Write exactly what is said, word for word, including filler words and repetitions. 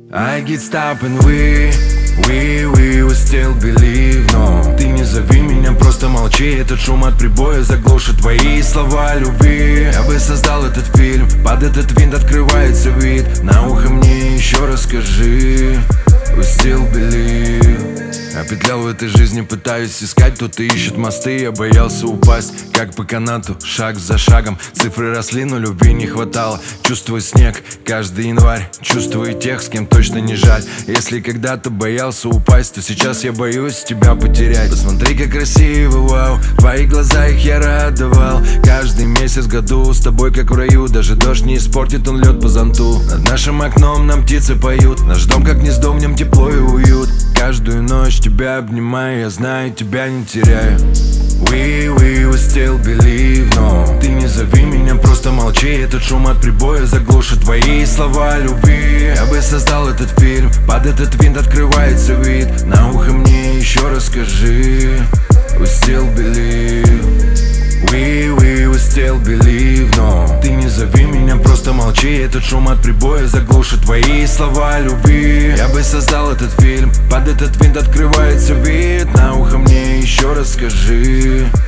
I get stop and we, we, we will still believe, no. Ты не зови меня, просто молчи. Этот шум от прибоя заглушит твои слова любви. Я бы создал этот фильм, под этот винт открывается вид. На ухо мне еще расскажи. We still believe. Я петлял в этой жизни, пытаюсь искать, кто-то ищет мосты. Я боялся упасть, как по канату, шаг за шагом. Цифры росли, но любви не хватало. Чувствую снег каждый январь, чувствую тех, с кем точно не жаль. Если когда-то боялся упасть, то сейчас я боюсь тебя потерять. Посмотри, как красиво, вау, твои глаза, их я радовал. Каждый месяц в году с тобой как в раю. Даже дождь не испортит, он лед по зонту. Над нашим окном нам птицы поют. Наш дом как гнездо, в нем тепло и уют. Каждую ночь тебя обнимаю, я знаю, тебя не теряю. We, we will still believe, no. Ты не зови меня, просто молчи. Этот шум от прибоя заглушит твои слова любви. Я бы создал этот фильм, под этот винт открывается вид. На ухо мне еще расскажи. We still believe. We, we will still believe, no. Ты не зови меня, просто молчи. Этот шум от прибоя заглушит твои слова любви. Я бы создал этот фильм, под этот винт открывается вид. На ухо мне еще расскажи.